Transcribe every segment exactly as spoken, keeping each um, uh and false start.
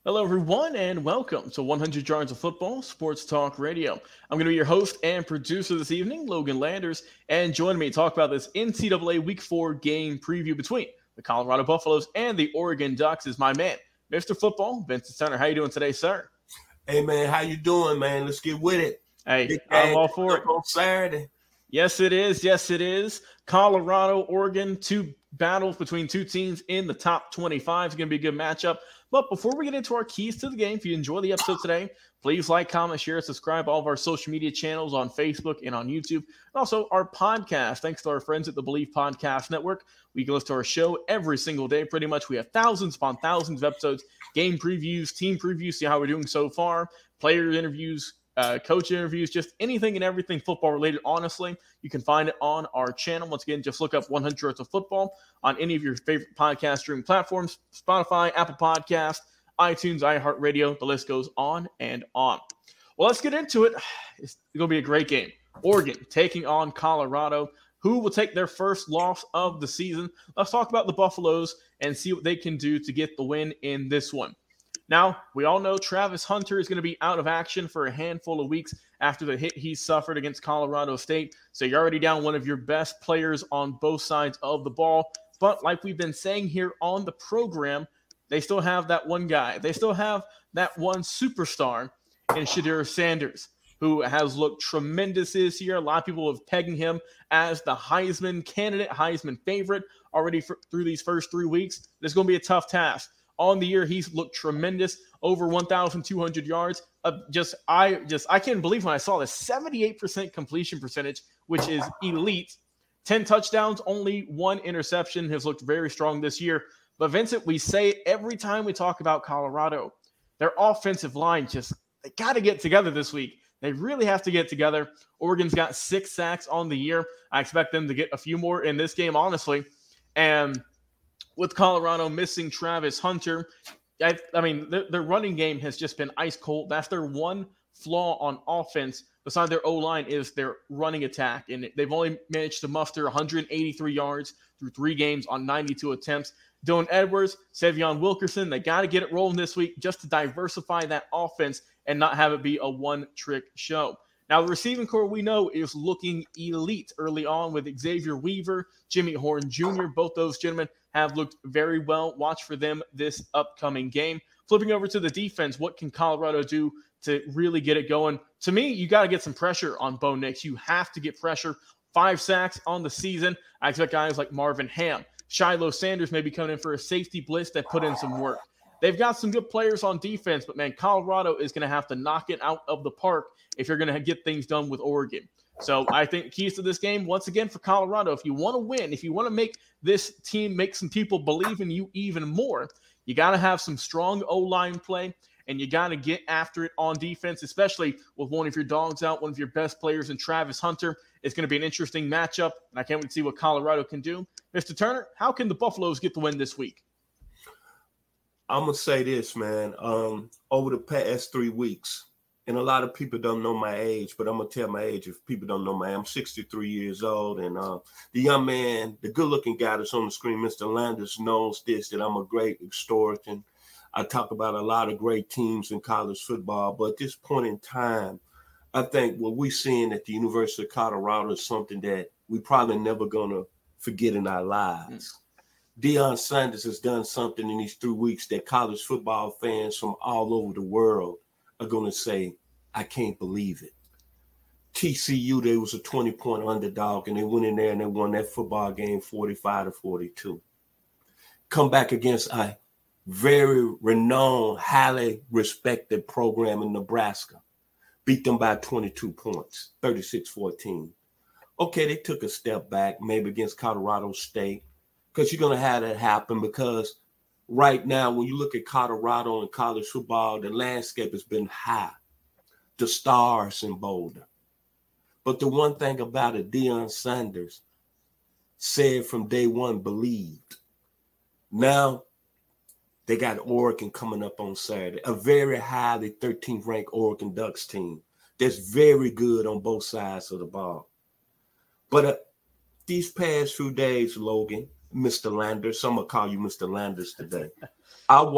Hello, everyone, and welcome to one hundred Yards of Football Sports Talk Radio. I'm going to be your host and producer this evening, Logan Landers, and joining me to talk about this N C double A Week four game preview between the Colorado Buffaloes and the Oregon Ducks is my man, Mister Football, Vincent Turner. How you doing today, sir? Hey, man, how you doing, man? Let's get with it. Hey, I'm all for it. On Saturday. Yes, it is. Yes, it is. Colorado, Oregon, two battles between two teams in the top twenty-five. It's going to be a good matchup. But before we get into our keys to the game, if you enjoy the episode today, please like, comment, share, subscribe all of our social media channels on Facebook and on YouTube. And also our podcast, thanks to our friends at the Believe Podcast Network. We can listen to our show every single day. Pretty much we have thousands upon thousands of episodes, game previews, team previews, see how we're doing so far, player interviews, Uh, coach interviews, just anything and everything football related, honestly. You can find it on our channel. Once again, just look up one hundred Yards of Football on any of your favorite podcast streaming platforms, Spotify, Apple Podcast, iTunes, iHeartRadio. The list goes on and on. Well, let's get into it. It's going to be a great game. Oregon taking on Colorado. Who will take their first loss of the season? Let's talk about the Buffaloes and see what they can do to get the win in this one. Now, we all know Travis Hunter is going to be out of action for a handful of weeks after the hit he suffered against Colorado State. So you're already down one of your best players on both sides of the ball. But like we've been saying here on the program, they still have that one guy. They still have that one superstar in Shedeur Sanders, who has looked tremendous this year. A lot of people have pegged him as the Heisman candidate, Heisman favorite already for, through these first three weeks. This is going to be a tough task. On the year, he's looked tremendous, over one thousand two hundred yards. Uh, just I just I can't believe when I saw this seventy-eight percent completion percentage, which is elite. ten touchdowns, only one interception, has looked very strong this year. But Vincent, we say it every time we talk about Colorado, their offensive line just they got to get together this week. They really have to get together. Oregon's got six sacks on the year. I expect them to get a few more in this game, honestly. And with Colorado missing Travis Hunter, I, I mean, their, their running game has just been ice cold. That's their one flaw on offense, beside their O-line, is their running attack. And they've only managed to muster one hundred eighty-three yards through three games on ninety-two attempts. Dylan Edwards, Savion Wilkerson, they got to get it rolling this week just to diversify that offense and not have it be a one-trick show. Now, the receiving core we know is looking elite early on with Xavier Weaver, Jimmy Horn Junior Both those gentlemen have looked very well. Watch for them this upcoming game. Flipping over to the defense, what can Colorado do to really get it going? To me, you got to get some pressure on Bo Nix. You have to get pressure. Five sacks on the season. I expect guys like Marvin Ham, Shiloh Sanders may be coming in for a safety blitz that put in some work. They've got some good players on defense, but, man, Colorado is going to have to knock it out of the park if you're going to get things done with Oregon. So I think keys to this game, once again, for Colorado, if you want to win, if you want to make this team make some people believe in you even more, you got to have some strong O-line play, and you got to get after it on defense, especially with one of your dogs out, one of your best players in Travis Hunter. It's going to be an interesting matchup, and I can't wait to see what Colorado can do. Mister Turner, how can the Buffaloes get the win this week? I'm going to say this, man. Um, over the past three weeks, and a lot of people don't know my age, but I'm going to tell my age if people don't know my age. I'm sixty-three years old, and uh, the young man, the good-looking guy that's on the screen, Mister Landers, knows this, that I'm a great historian. I talk about a lot of great teams in college football, but at this point in time, I think what we're seeing at the University of Colorado is something that we probably never going to forget in our lives. Mm. Deion Sanders has done something in these three weeks that college football fans from all over the world are going to say, I can't believe it. T C U, they was a twenty-point underdog, and they went in there and they won that football game forty-five to forty-two. Come back against a very renowned, highly respected program in Nebraska. Beat them by twenty-two points, thirty-six fourteen. Okay, they took a step back, maybe against Colorado State, because you're going to have that happen because right now, when you look at Colorado and college football, the landscape has been high. The stars in Boulder. But the one thing about it, Deion Sanders said from day one, believed. Now, they got Oregon coming up on Saturday, a very highly thirteenth ranked Oregon Ducks team that's very good on both sides of the ball. But uh, these past few days, Logan, Mister Landers, some will call you Mister Landers today, I watched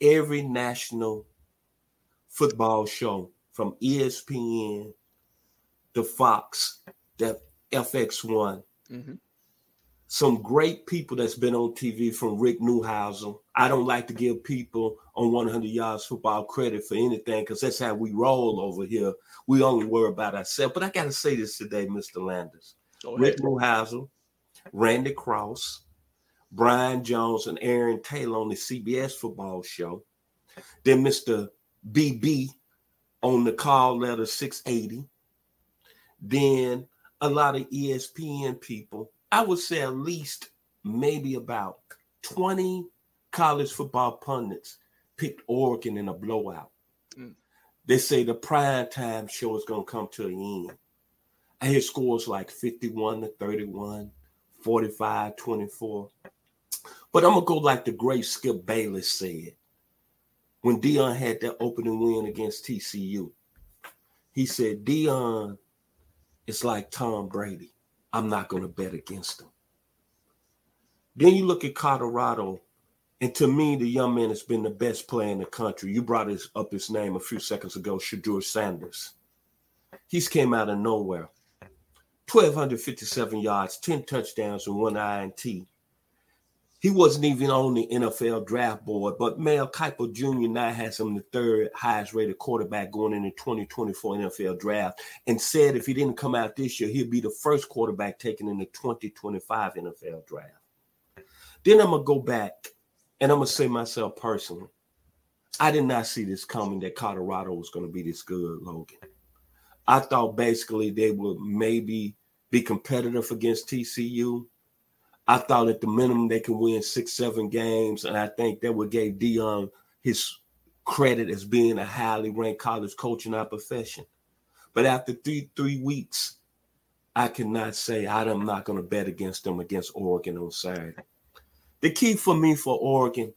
every national football show from E S P N, the Fox, the F X one. Mm-hmm. Some great people that's been on T V from Rick Neuhauser. I don't like to give people on one hundred yards football credit for anything because that's how we roll over here. We only worry about ourselves. But I got to say this today, Mister Landers. Rick Neuhauser, Randy Cross, Brian Jones, and Aaron Taylor on the C B S football show. Then Mister B B on the call letter six eighty. Then a lot of E S P N people. I would say at least maybe about twenty college football pundits picked Oregon in a blowout. Mm. They say the primetime show is going to come to an end. I hear scores like fifty-one to thirty-one, forty-five twenty-four. But I'm going to go like the great Skip Bayless said when Deion had that opening win against T C U. He said, Deion is like Tom Brady. I'm not going to bet against him. Then you look at Colorado, and to me, the young man has been the best player in the country. You brought his, up his name a few seconds ago, Shedeur Sanders. He's came out of nowhere. one thousand two hundred fifty-seven yards, ten touchdowns, and one I N T. He wasn't even on the N F L draft board, but Mel Kiper Junior now has him the third highest rated quarterback going in the twenty twenty-four N F L draft, and said if he didn't come out this year, he'd be the first quarterback taken in the twenty twenty-five N F L draft. Then I'm going to go back, and I'm going to say myself personally, I did not see this coming that Colorado was going to be this good, Logan. I thought basically they would maybe be competitive against T C U. I thought at the minimum they could win six, seven games, and I think that would give Deion his credit as being a highly ranked college coach in our profession. But after three three weeks, I cannot say I'm not going to bet against them against Oregon on Saturday. The key for me for Oregon,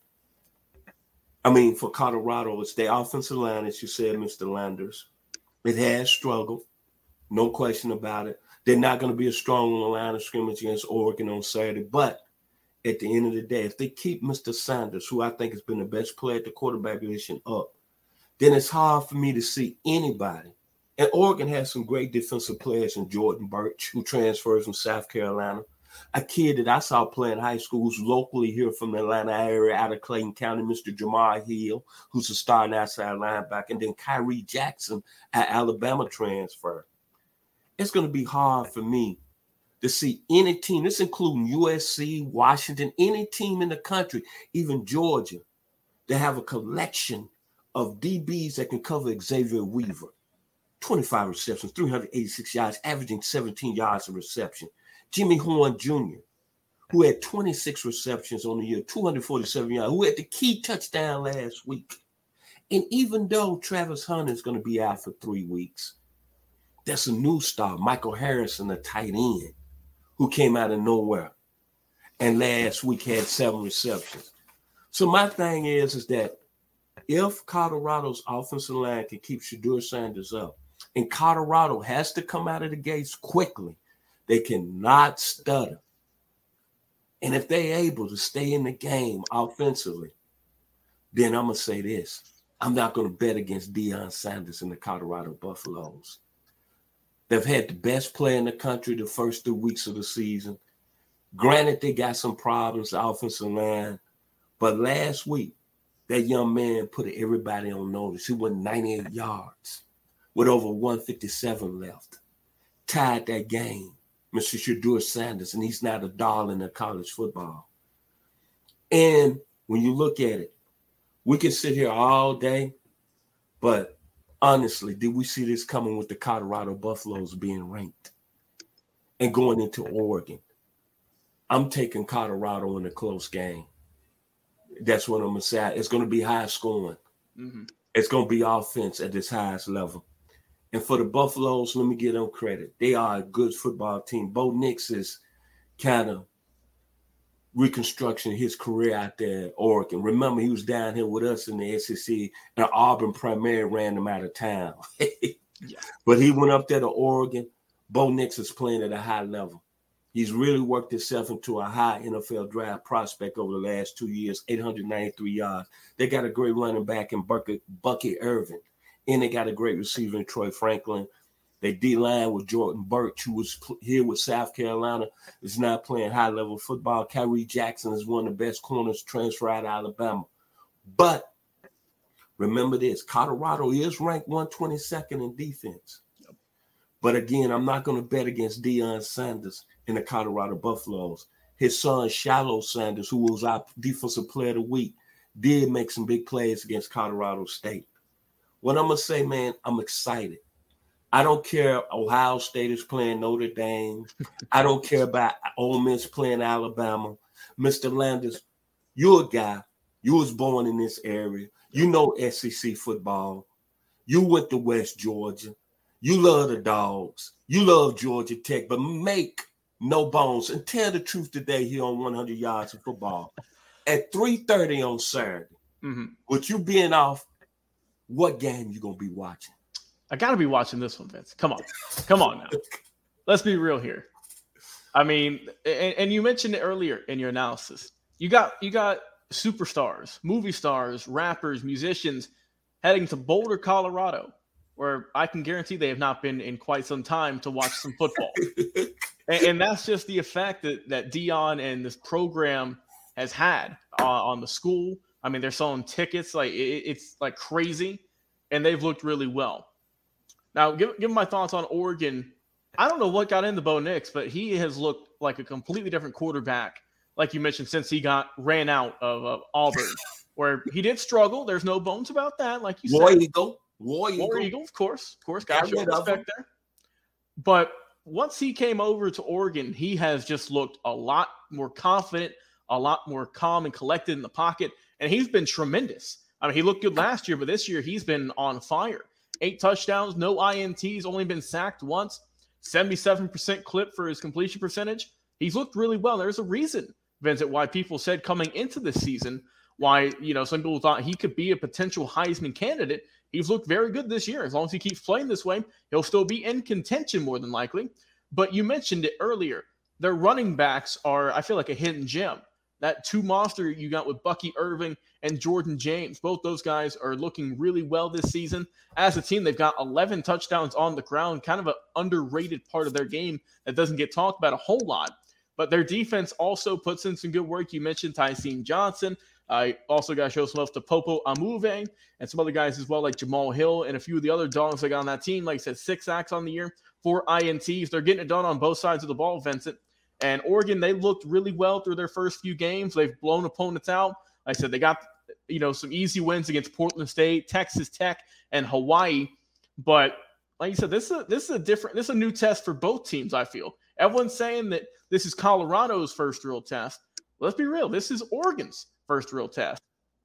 I mean for Colorado, is their offensive line, as you said, Mister Landers. It has struggled, no question about it. They're not going to be as strong on the line of scrimmage against Oregon on Saturday. But at the end of the day, if they keep Mister Sanders, who I think has been the best player at the quarterback position, up, then it's hard for me to see anybody. And Oregon has some great defensive players in Jordan Birch, who transfers from South Carolina. A kid that I saw play in high school who's locally here from the Atlanta area out of Clayton County, Mister Jamar Hill, who's a starting outside linebacker, and then Kyrie Jackson, at Alabama transfer. It's going to be hard for me to see any team, this including U S C, Washington, any team in the country, even Georgia, to have a collection of D Bs that can cover Xavier Weaver. twenty-five receptions, three hundred eighty-six yards, averaging seventeen yards a reception. Jimmy Horn Junior, who had twenty-six receptions on the year, two hundred forty-seven yards, who had the key touchdown last week. And even though Travis Hunter is going to be out for three weeks, that's a new star, Michael Harrison, a tight end, who came out of nowhere and last week had seven receptions. So my thing is, is that if Colorado's offensive line can keep Shedeur Sanders up, and Colorado has to come out of the gates quickly, they cannot stutter. And if they're able to stay in the game offensively, then I'm going to say this. I'm not going to bet against Deion Sanders and the Colorado Buffaloes. They've had the best player in the country the first three weeks of the season. Granted, they got some problems, the offensive line. But last week, that young man put everybody on notice. He went ninety-eight yards with over one fifty-seven left. Tied that game, Mister Shedeur Sanders, and he's not a darling of college football. And when you look at it, we can sit here all day, but honestly, did we see this coming with the Colorado Buffaloes being ranked and going into Oregon? I'm taking Colorado in a close game. That's what I'm going to say. It's going to be high scoring. Mm-hmm. It's going to be offense at its highest level. And for the Buffaloes, let me give them credit. They are a good football team. Bo Nix is kind of reconstruction of his career out there at Oregon. Remember, he was down here with us in the S E C, and Auburn primarily ran him out of town. Yeah. But he went up there to Oregon. Bo Nix is playing at a high level. He's really worked himself into a high N F L draft prospect over the last two years, eight hundred ninety-three yards. They got a great running back in Bucky, Bucky Irving. And they got a great receiver in Troy Franklin. They D-line with Jordan Burch, who was here with South Carolina, is now playing high-level football. Kyrie Jackson is one of the best corners transfer out of Alabama. But remember this, Colorado is ranked one hundred twenty-second in defense. But again, I'm not going to bet against Deion Sanders in the Colorado Buffaloes. His son, Shiloh Sanders, who was our defensive player of the week, did make some big plays against Colorado State. What I'm going to say, man, I'm excited. I don't care Ohio State is playing Notre Dame. I don't care about Ole Miss playing Alabama. Mister Landers, you're a guy. You was born in this area. You know S E C football. You went to West Georgia. You love the Dogs. You love Georgia Tech. But make no bones and tell the truth today here on one hundred yards of football. At three thirty on Saturday, mm-hmm. with you being off, what game you going to be watching? I got to be watching this one, Vince. Come on. Come on now. Let's be real here. I mean, and, and you mentioned it earlier in your analysis. You got you got superstars, movie stars, rappers, musicians heading to Boulder, Colorado, where I can guarantee they have not been in quite some time to watch some football. and, and that's just the effect that, that Deion and this program has had uh, on the school. I mean, they're selling tickets. Like it, it's like crazy, and they've looked really well. Now, give, give my thoughts on Oregon. I don't know what got into Bo Nix, but he has looked like a completely different quarterback, like you mentioned, since he got ran out of, of Auburn, where he did struggle. There's no bones about that, like you War said. Eagle. War Eagle. War Eagle, of course. Of course, got your respect there. But once he came over to Oregon, he has just looked a lot more confident, a lot more calm and collected in the pocket, and he's been tremendous. I mean, he looked good last year, but this year he's been on fire. Eight touchdowns, no I N Ts, only been sacked once, seventy-seven percent clip for his completion percentage. He's looked really well. There's a reason, Vincent, why people said coming into this season, why, you know, some people thought he could be a potential Heisman candidate. He's looked very good this year. As long as he keeps playing this way, he'll still be in contention more than likely. But you mentioned it earlier. Their running backs are, I feel like, a hidden gem. That two monster you got with Bucky Irving and Jordan James, both those guys are looking really well this season. As a team, they've got eleven touchdowns on the ground, kind of an underrated part of their game that doesn't get talked about a whole lot. But their defense also puts in some good work. You mentioned Tyson Johnson. I uh, also got to show some love to Popo Amuve and some other guys as well, like Jamal Hill and a few of the other dogs that got on that team. Like I said, six sacks on the year, four I N Ts. They're getting it done on both sides of the ball, Vincent. And Oregon, they looked really well through their first few games. They've blown opponents out. Like I said, they got, you know, some easy wins against Portland State, Texas Tech, and Hawaii. But like you said, this is a, this is a different, this is a new test for both teams, I feel. Everyone's saying that this is Colorado's first real test. Let's be real. This is Oregon's first real test.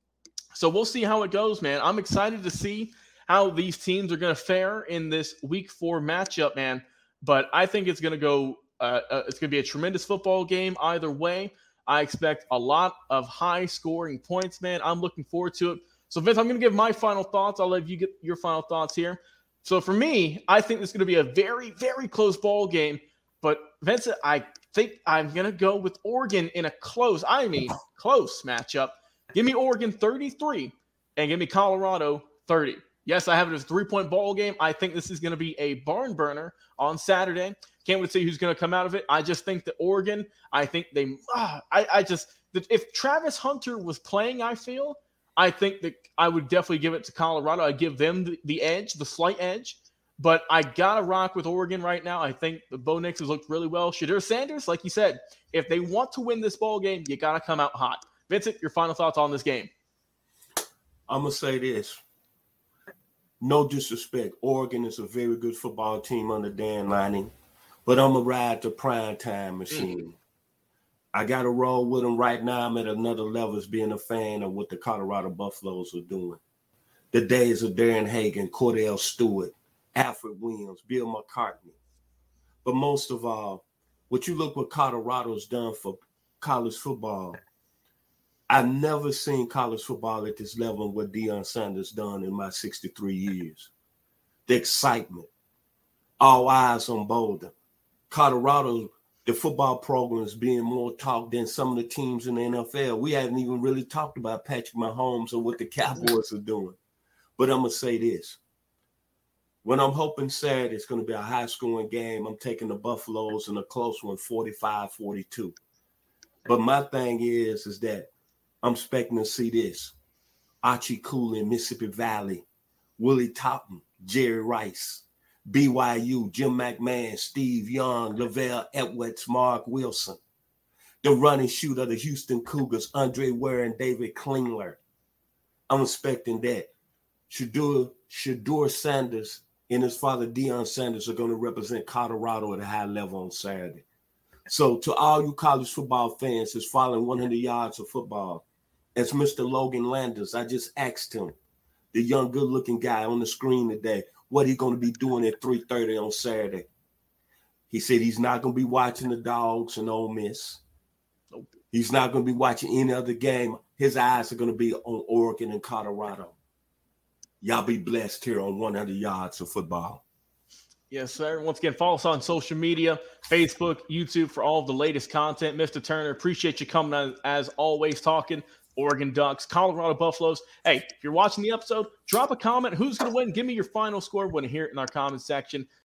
So we'll see how it goes, man. I'm excited to see how these teams are going to fare in this week four matchup, man. But I think it's going to go, uh, uh, it's going to be a tremendous football game either way. I expect a lot of high scoring points, man. I'm looking forward to it. So Vince, I'm going to give my final thoughts. I'll let you get your final thoughts here. So for me, I think this is going to be a very, very close ball game. But Vincent, I think I'm going to go with Oregon in a close, I mean, close matchup. Give me Oregon thirty-three and give me Colorado thirty. Yes, I have it as a three-point ball game. I think this is going to be a barn burner on Saturday. Can't wait to see who's going to come out of it. I just think that Oregon, I think they uh, – I, I just – if Travis Hunter was playing, I feel, I think that I would definitely give it to Colorado. I'd give them the, the edge, the slight edge. But I got to rock with Oregon right now. I think the Bo Nix has looked really well. Shedeur Sanders, like you said, if they want to win this ball game, you got to come out hot. Vincent, your final thoughts on this game? I'm going to say this. No disrespect. Oregon is a very good football team under Dan Lanning. But I'm going to ride the primetime machine. Mm. I got to roll with them right now. I'm at another level as being a fan of what the Colorado Buffaloes are doing. The days of Darren Hagan, Cordell Stewart, Alfred Williams, Bill McCartney. But most of all, what you look what Colorado's done for college football, I've never seen college football at this level and what Deion Sanders done in my sixty-three years. The excitement, all eyes on Boulder. Colorado, the football program is being more talked than some of the teams in the N F L. We haven't even really talked about Patrick Mahomes or what the Cowboys are doing. But I'm going to say this. What I'm hoping Saturday is going to be a high-scoring game. I'm taking the Buffaloes in a close one, forty-five forty-two. But my thing is, is that I'm expecting to see this. Archie Cooley, Mississippi Valley, Willie Totten, Jerry Rice, B Y U, Jim McMahon, Steve Young, Lavelle Edwards, Mark Wilson. The running shoot of the Houston Cougars, Andre Ware and David Klingler. I'm expecting that. Shedeur, Shedeur Sanders and his father, Deion Sanders, are going to represent Colorado at a high level on Saturday. So to all you college football fans that's following one hundred yards of football, as Mister Logan Landers, I just asked him, the young, good-looking guy on the screen today, what he going to be doing at three thirty on Saturday. He said he's not going to be watching the Dogs and Ole Miss. He's not going to be watching any other game. His eyes are going to be on Oregon and Colorado. Y'all be blessed here on one hundred yards of football. Yes, sir. Once again, follow us on social media, Facebook, YouTube for all of the latest content. Mister Turner, appreciate you coming on, as always, talking Oregon Ducks, Colorado Buffaloes. Hey, if you're watching the episode, drop a comment. Who's going to win? Give me your final score. We want to hear it in our comment section.